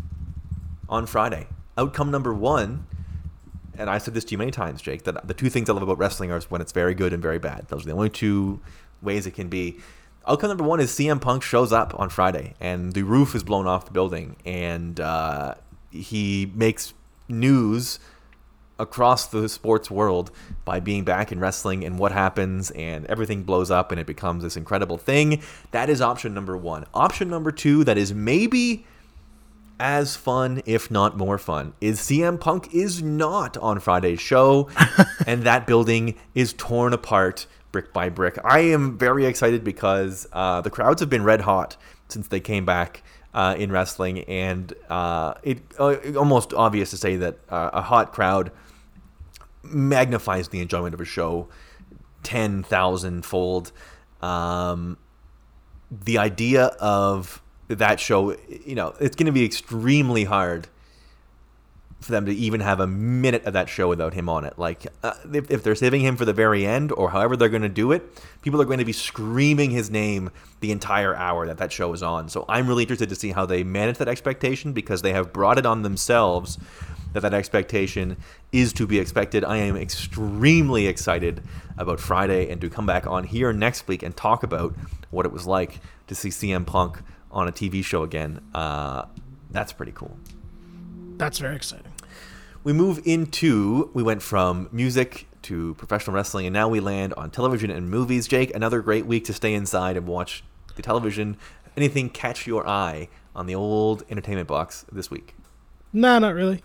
on Friday. Outcome number one, and I said this to you many times, Jake, that the two things I love about wrestling are when it's very good and very bad. Those are the only two ways it can be. Outcome number one is C M Punk shows up on Friday, and the roof is blown off the building, and uh, he makes news across the sports world by being back in wrestling, and what happens, and everything blows up, and it becomes this incredible thing. That is option number one. Option number two, that is maybe as fun, if not more fun, is C M Punk is not on Friday's show, and that building is torn apart brick by brick. I am very excited because uh, the crowds have been red hot since they came back uh, in wrestling, and uh, it uh, almost obvious to say that uh, a hot crowd magnifies the enjoyment of a show ten thousand fold. Um, the idea of that show, you know, it's going to be extremely hard for them to even have a minute of that show without him on it. Like, uh, if, if they're saving him for the very end, or however they're going to do it, people are going to be screaming his name the entire hour that that show is on. So I'm really interested to see how they manage that expectation, because they have brought it on themselves that that expectation is to be expected. I am extremely excited about Friday and to come back on here next week and talk about what it was like to see C M Punk on a T V show again. Uh, that's pretty cool. That's very exciting. We move into, we went from music to professional wrestling, and now we land on television and movies. Jake, another great week to stay inside and watch the television. Anything catch your eye on the old entertainment box this week? No, not really.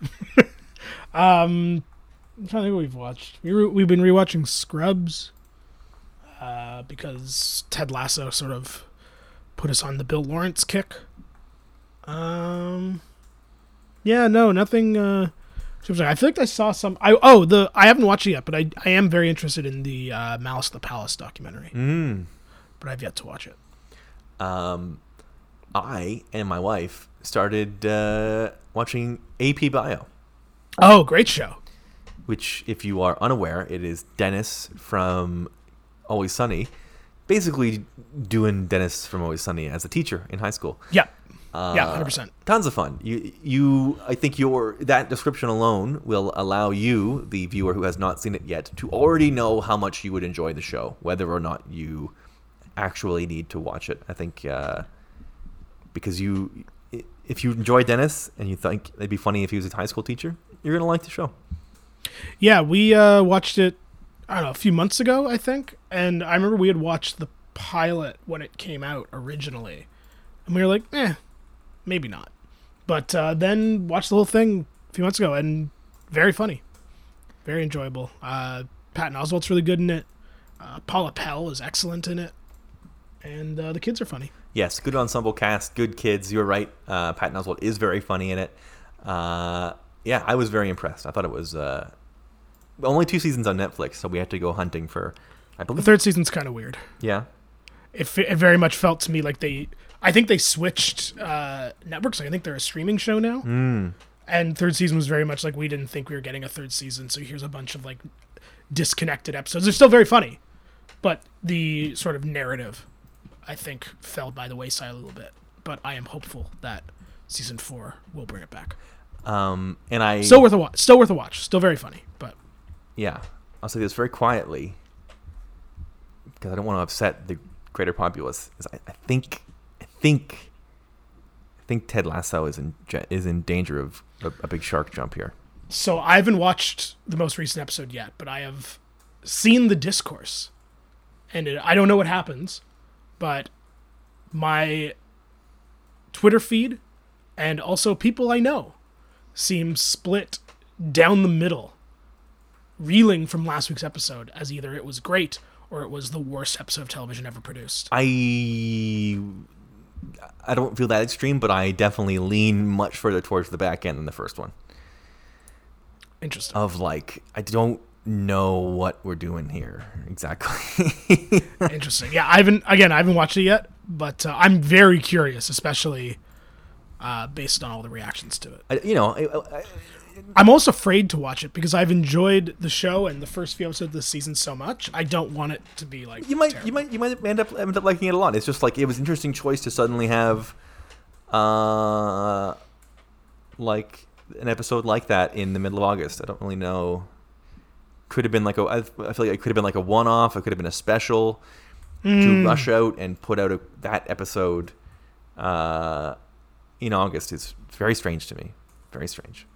um, I'm trying to think what we've watched. We re- we've been rewatching Scrubs uh, because Ted Lasso sort of put us on the Bill Lawrence kick. Um, yeah, no, nothing. Uh, I feel like I saw some. I oh the I haven't watched it yet, but I I am very interested in the uh, Malice at the Palace documentary. Mm. But I've yet to watch it. Um, I and my wife started uh, watching A P Bio. Oh, great show. Which, if you are unaware, it is Dennis from Always Sunny, basically doing Dennis from Always Sunny as a teacher in high school. Yeah. Uh, yeah, one hundred percent. Tons of fun. You, you, I think your that description alone will allow you, the viewer who has not seen it yet, to already know how much you would enjoy the show, whether or not you actually need to watch it. I think uh, because you, if you enjoy Dennis and you think it'd be funny if he was a high school teacher, you're gonna like the show. Yeah, we uh, watched it, I don't know, a few months ago, I think. And I remember we had watched the pilot when it came out originally. And we were like, eh, maybe not. But uh, then watched the whole thing a few months ago, and very funny. Very enjoyable. Uh, Patton Oswalt's really good in it. Uh, Paula Pell is excellent in it. And uh, the kids are funny. Yes, good ensemble cast, good kids. You're right. Uh, Patton Oswalt is very funny in it. Uh, yeah, I was very impressed. I thought it was uh, only two seasons on Netflix, so we had to go hunting for, I The believe. third season's kind of weird. Yeah. It, it very much felt to me like they... I think they switched uh, networks. Like, I think they're a streaming show now. Mm. And third season was very much like we didn't think we were getting a third season, so here's a bunch of like disconnected episodes. They're still very funny, but the sort of narrative, I think, fell by the wayside a little bit. But I am hopeful that season four will bring it back. Um, and I Still worth a watch. Still worth a watch. Still very funny, but yeah, I'll say this very quietly because I don't want to upset the greater populace. Is I, I think, I think, I think Ted Lasso is in is in danger of a, a big shark jump here. So I haven't watched the most recent episode yet, but I have seen the discourse, and it, I don't know what happens, but my Twitter feed and also people I know seem split down the middle, reeling from last week's episode as either it was great or it was the worst episode of television ever produced. I I don't feel that extreme, but I definitely lean much further towards the back end than the first one. Interesting. Of like, I don't know what we're doing here exactly. Interesting. Yeah, I haven't. Again, I haven't watched it yet, but uh, I'm very curious, especially uh, based on all the reactions to it. I, you know, I, I, I'm also afraid to watch it because I've enjoyed the show and the first few episodes of this season so much. I don't want it to be like you might, terrible. you might, you might end up end up liking it a lot. It's just like it was an interesting choice to suddenly have, uh, like an episode like that in the middle of August. I don't really know. Could have been like a. I feel like it could have been like a one-off. It could have been a special mm. to rush out and put out a, that episode uh, in August. Is very strange to me. Very strange.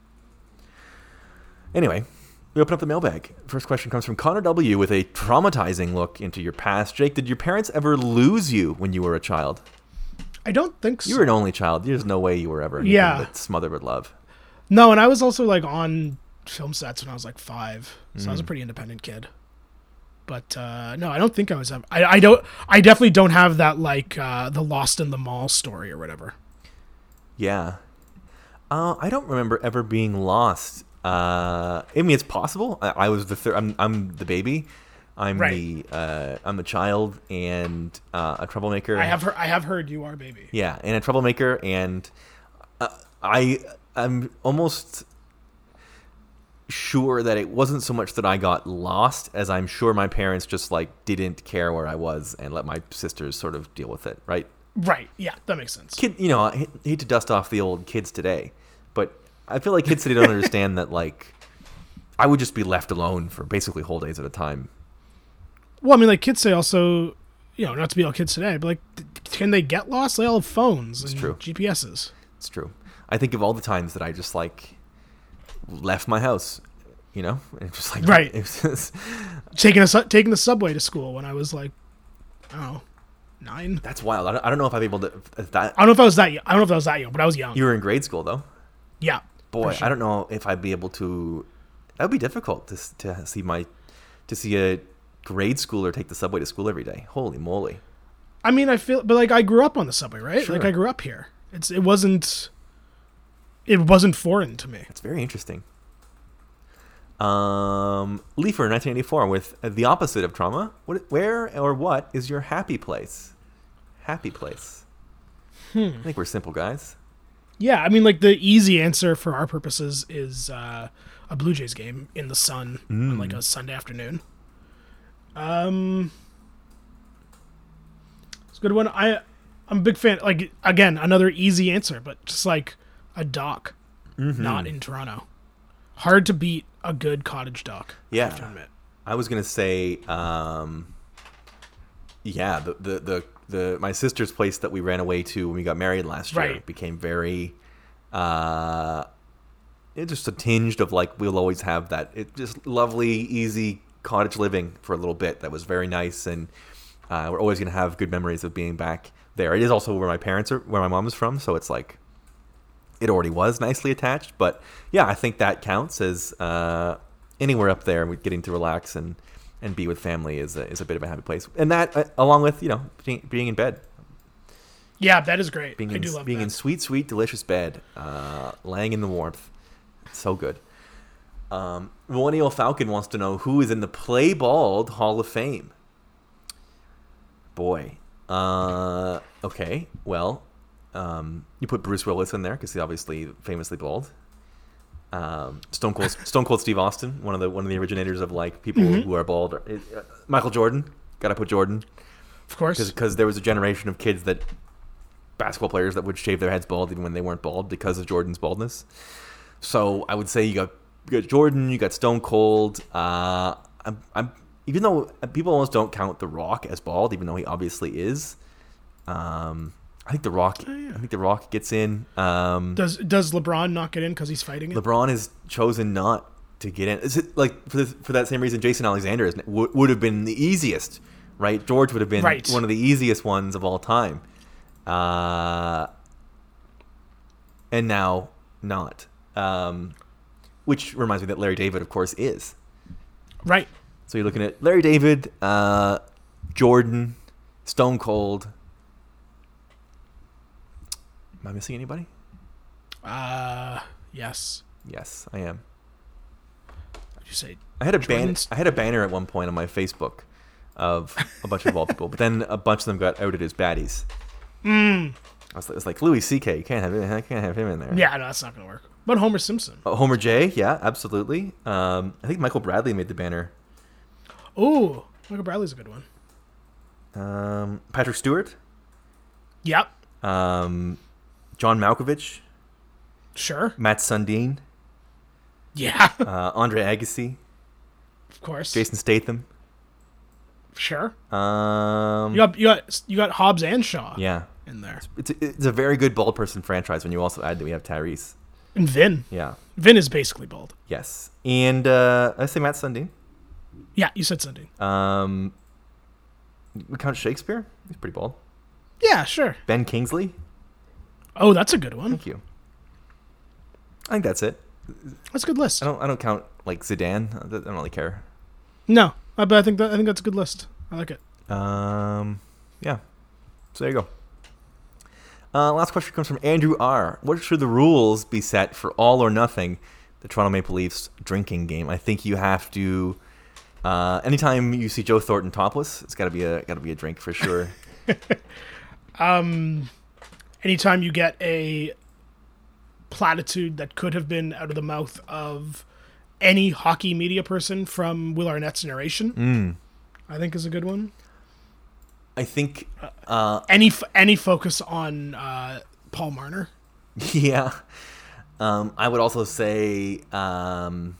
Anyway, we open up the mailbag. First question comes from Connor W. with a traumatizing look into your past. Jake, did your parents ever lose you when you were a child? I don't think so. You were an only child. There's no way you were ever anything yeah. but smothered with love. No, and I was also like on film sets when I was like five, so mm. I was a pretty independent kid. But uh, no, I don't think I was. Ever, I I don't. I definitely don't have that like uh, the Lost in the Mall story or whatever. Yeah, uh, I don't remember ever being lost. Uh, I mean, it's possible. I, I was the third. I'm I'm the baby. I'm right. the uh, I'm the child and uh, a troublemaker. I have heard, I have heard you are baby. Yeah, and a troublemaker, and uh, I I'm almost sure that it wasn't so much that I got lost as I'm sure my parents just like didn't care where I was and let my sisters sort of deal with it. Right. Right. Yeah, that makes sense. Kid, you know, I hate, hate to dust off the old kids today, but I feel like kids today don't understand that like I would just be left alone for basically whole days at a time. Well, I mean, like kids say also, you know, not to be all kids today, but like, can they get lost? They all have phones and it's true. G P S's. It's true. I think of all the times that I just like left my house, you know, and just like right, it was just, taking a taking the subway to school when I was like, I don't know, nine. That's wild. I don't, I don't know if I'm able to. If that I don't know if I was that. Young. I don't know if I was that young, but I was young. You were in grade school though. Yeah. Boy, sure. I don't know if I'd be able to. That would be difficult to to see my to see a grade schooler take the subway to school every day. Holy moly! I mean, I feel, but like I grew up on the subway, right? Sure. Like I grew up here. It's it wasn't. It wasn't foreign to me. It's very interesting. Um, Leifer, nineteen eighty-four, with the opposite of trauma. What, where or what is your happy place? Happy place. Hmm. I think we're simple guys. Yeah, I mean, like the easy answer for our purposes is uh, a Blue Jays game in the sun mm. on like a Sunday afternoon. Um, it's a good one. I I'm a big fan. Like again, another easy answer, but just like a dock, mm-hmm. not in Toronto. Hard to beat a good cottage dock. Yeah, I have to admit. I was gonna say, um, yeah, the, the the the my sister's place that we ran away to when we got married last year right. became very, uh, it just a tinge of like we'll always have that. It just lovely, easy cottage living for a little bit. That was very nice, and uh, we're always gonna have good memories of being back there. It is also where my parents are, where my mom is from, so it's like. It already was nicely attached, but yeah, I think that counts as uh, anywhere up there. Getting to relax and, and be with family is a, is a bit of a happy place, and that uh, along with you know being, being in bed. Yeah, bed is great. Being I in, do love being bed. in sweet, sweet, delicious bed, uh, laying in the warmth, so good. Um, Millennial Falcon wants to know who is in the Play Bald Hall of Fame. Boy, uh, okay, well. Um, you put Bruce Willis in there because he's obviously famously bald. Um, Stone Cold, Stone Cold Steve Austin, one of the one of the originators of like people mm-hmm. who are bald. Uh, Michael Jordan, gotta put Jordan, of course, because there was a generation of kids that basketball players that would shave their heads bald even when they weren't bald because of Jordan's baldness. So I would say you got you got Jordan, you got Stone Cold. Uh, I'm, I'm even though people almost don't count The Rock as bald, even though he obviously is. Um, I think The Rock. Oh, yeah. I think The Rock gets in. Um, does Does LeBron not get in because he's fighting it? LeBron has chosen not to get in. Is it like for, the, for that same reason? Jason Alexander is, w- would have been the easiest, right? George would have been right. one of the easiest ones of all time, uh, and now not. Um, which reminds me that Larry David, of course, is right. So you're looking at Larry David, uh, Jordan, Stone Cold. Am I missing anybody? Uh, yes. Yes, I am. Did you say? I had a ban- I had a banner at one point on my Facebook of a bunch of bald people, but then a bunch of them got outed as baddies. Mm. I was, it was like Louis C K. You can't have him. I can't have him in there. Yeah, no, that's not gonna work. But Homer Simpson. Oh, Homer J. Yeah, absolutely. Um, I think Michael Bradley made the banner. Oh, Michael Bradley's a good one. Um, Patrick Stewart. Yep. Um, John Malkovich. Sure. Matt Sundin. Yeah. uh, Andre Agassi. Of course. Jason Statham. Sure. Um, you got you got you got Hobbs and Shaw. Yeah. In there. It's a, it's a very good bald person franchise when you also add that we have Tyrese. And Vin. Yeah. Vin is basically bald. Yes. And uh, I say Matt Sundin. Yeah, you said Sundin. Um, we count Shakespeare. He's pretty bald. Yeah, sure. Ben Kingsley. Oh, that's a good one. Thank you. I think that's it. That's a good list. I don't. I don't count like Zidane. I don't really care. No, but I think that I think that's a good list. I like it. Um, yeah. So there you go. Uh, last question comes from Andrew R. What should the rules be set for All or Nothing, the Toronto Maple Leafs drinking game? I think you have to. Uh, anytime you see Joe Thornton topless, it's got to be a got to be a drink for sure. um, anytime you get a platitude that could have been out of the mouth of any hockey media person from Will Arnett's narration, mm. I think is a good one. I think uh, any any focus on uh, Paul Marner. Yeah, um, I would also say um,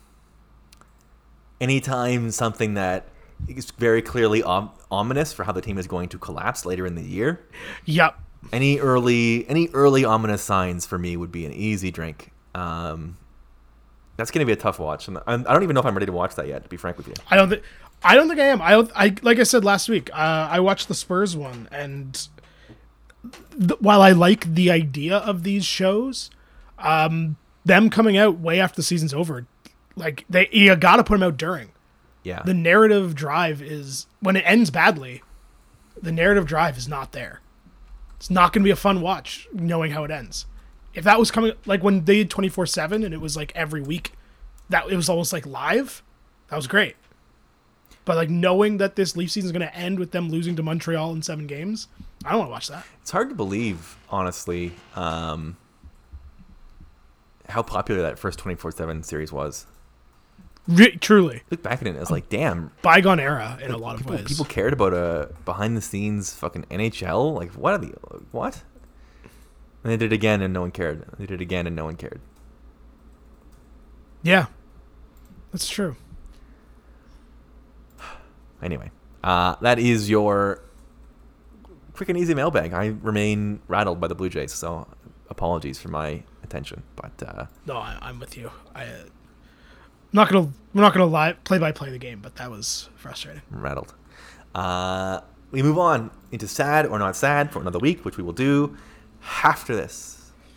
anytime something that is very clearly om- ominous for how the team is going to collapse later in the year. Yep. Any early any early ominous signs for me would be an easy drink. Um, that's going to be a tough watch, and I don't even know if I'm ready to watch that yet. To be frank with you, I don't think I don't think I am. I don't, I like I said last week. Uh, I watched the Spurs one, and th- while I like the idea of these shows, um, them coming out way after the season's over, like they you got to put them out during. Yeah. The narrative drive is when it ends badly. The narrative drive is not there. It's not going to be a fun watch knowing how it ends. If that was coming, like when they did twenty-four seven and it was like every week, that it was almost like live, that was great. But like knowing that this Leaf season is going to end with them losing to Montreal in seven games, I don't want to watch that. It's hard to believe, honestly, um, how popular that first twenty-four seven series was. Re- truly. Look back at it, it's like, damn. Bygone era in like, a lot people, of ways. People cared about a behind-the-scenes fucking N H L? Like, what are the... What? And they did it again and no one cared. They did it again and no one cared. Yeah. That's true. Anyway, uh, that is your quick and easy mailbag. I remain rattled by the Blue Jays, so apologies for my attention. But uh, no, I, I'm with you. I, uh, I'm not gonna we're not gonna lie, play by play the game, but that was frustrating. I'm rattled. Uh, we move on into sad or not sad for another week, which we will do after this.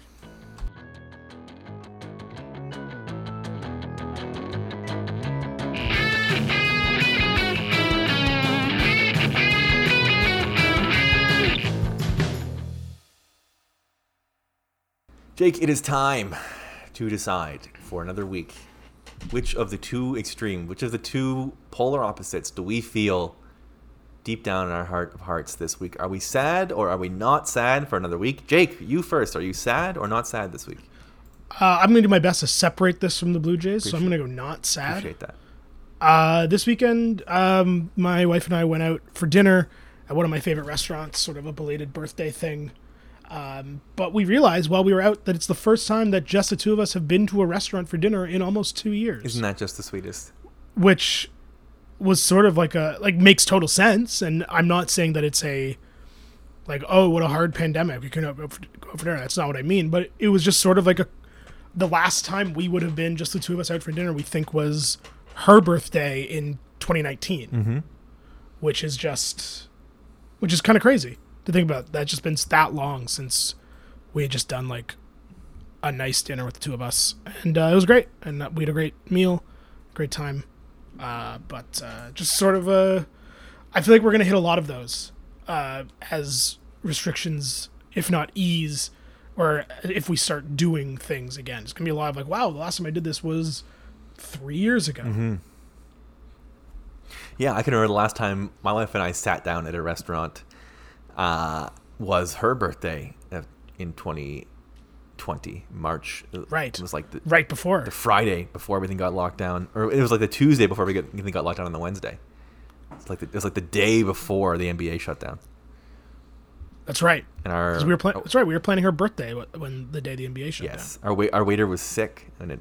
Jake, it is time to decide for another week which of the two extreme, which of the two polar opposites do we feel deep down in our heart of hearts this week? Are we sad or are we not sad for another week? Jake, you first. Are you sad or not sad this week? Uh, I'm going to do my best to separate this from the Blue Jays, Appreciate, so I'm going to go not sad. Appreciate that. Uh, this weekend, um, my wife and I went out for dinner at one of my favorite restaurants, sort of a belated birthday thing. Um, but we realized while we were out that it's the first time that just the two of us have been to a restaurant for dinner in almost two years. Isn't that just the sweetest? Which was sort of like a, like makes total sense. And I'm not saying that it's a, like, oh, what a hard pandemic. We couldn't go for, go for dinner. That's not what I mean. But it was just sort of like a, the last time we would have been just the two of us out for dinner, we think was her birthday in twenty nineteen, Mm-hmm. which is just, which is kind of crazy to think about. That's just been that long since we had just done like a nice dinner with the two of us. And uh, it was great. And uh, we had a great meal, great time. Uh, but uh, just sort of a, I feel like we're going to hit a lot of those uh, as restrictions, if not ease, or if we start doing things again. It's going to be a lot of like, wow, the last time I did this was three years ago. Mm-hmm. Yeah, I can remember the last time my wife and I sat down at a restaurant uh, was her birthday in twenty twenty, March. Right. It was like the, right before. the Friday before everything got locked down. Or it was like the Tuesday before everything got locked down on the Wednesday. It's like the, it was like the day before the N B A shut down. That's right. And our we were pla- That's right. We were planning her birthday when the day the N B A shut yes, down. our wait our waiter was sick, and it,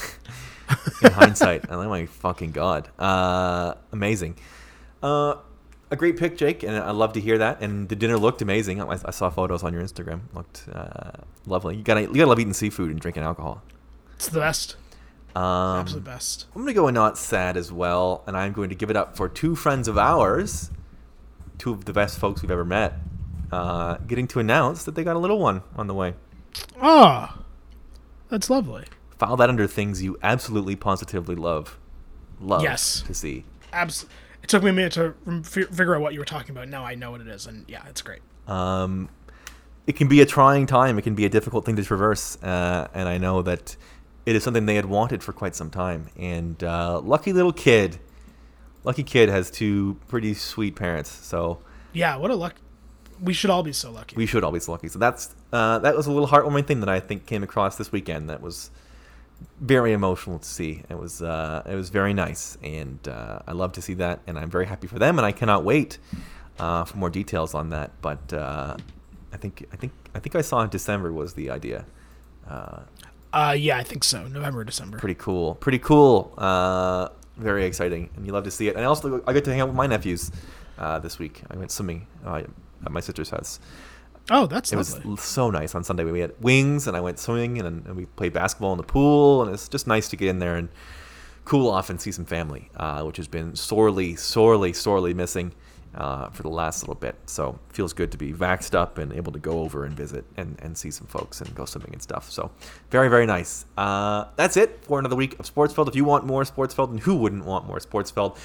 in hindsight, I'm like, oh my fucking god, uh, amazing, uh, a great pick, Jake, and I love to hear that. And the dinner looked amazing. I, I saw photos on your Instagram. Looked uh, lovely. You gotta you gotta love eating seafood and drinking alcohol. It's the best. Um, Absolute best. I'm gonna go with not sad as well, and I'm going to give it up for two friends of ours, two of the best folks we've ever met. Uh, getting to announce that they got a little one on the way. Oh, that's lovely. File that under things you absolutely, positively love. Love yes. to see. Abs- it took me a minute to f- figure out what you were talking about. Now I know what it is, and yeah, it's great. Um, it can be a trying time. It can be a difficult thing to traverse, uh, and I know that it is something they had wanted for quite some time. And uh, lucky little kid, lucky kid has two pretty sweet parents. So yeah, what a luck. We should all be so lucky. We should all be so lucky. So that's uh, that was a little heartwarming thing that I think came across this weekend. That was very emotional to see. It was uh, it was very nice, and uh, I love to see that, and I'm very happy for them, and I cannot wait uh, for more details on that. But uh, I think I think I think I saw in December was the idea. Uh, uh, yeah, I think so. November, December. Pretty cool. Pretty cool. Uh, very exciting, and you love to see it. And I also I get to hang out with my nephews uh, this week. I went swimming uh, at my sister's house. Oh, that's it lovely. was so nice. On Sunday we had wings, and I went swimming, and, and we played basketball in the pool, and it's just nice to get in there and cool off and see some family, uh, which has been sorely, sorely, sorely missing uh, for the last little bit. So it feels good to be vaxxed up and able to go over and visit and, and see some folks and go swimming and stuff. So very, very nice. Uh, that's it for another week of Sportsfeld. If you want more Sportsfeld, and who wouldn't want more Sportsfeld,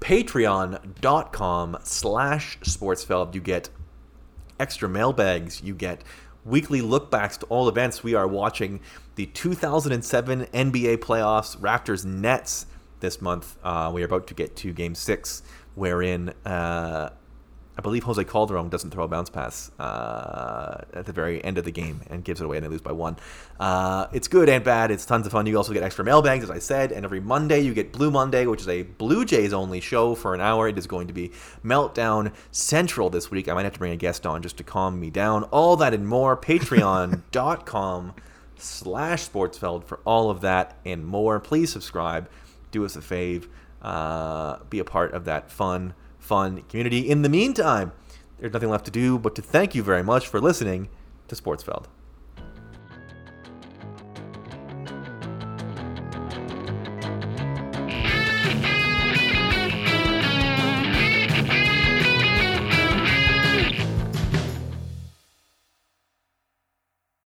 patreon.com slash Sportsfeld. You get extra mailbags, you get weekly lookbacks to all events. We are watching the two thousand seven N B A playoffs, Raptors Nets this month. Uh, we are about to get to game six, wherein uh, I believe Jose Calderon doesn't throw a bounce pass uh, at the very end of the game and gives it away, and they lose by one. Uh, it's good and bad. It's tons of fun. You also get extra mailbags, as I said, and every Monday you get Blue Monday, which is a Blue Jays only show for an hour. It is going to be Meltdown Central this week. I might have to bring a guest on just to calm me down. All that and more. Patreon.com slash Sportsfeld for all of that and more. Please subscribe. Do us a fave. Uh, be a part of that fun fun community. In the meantime, there's nothing left to do but to thank you very much for listening to Sportsfeld.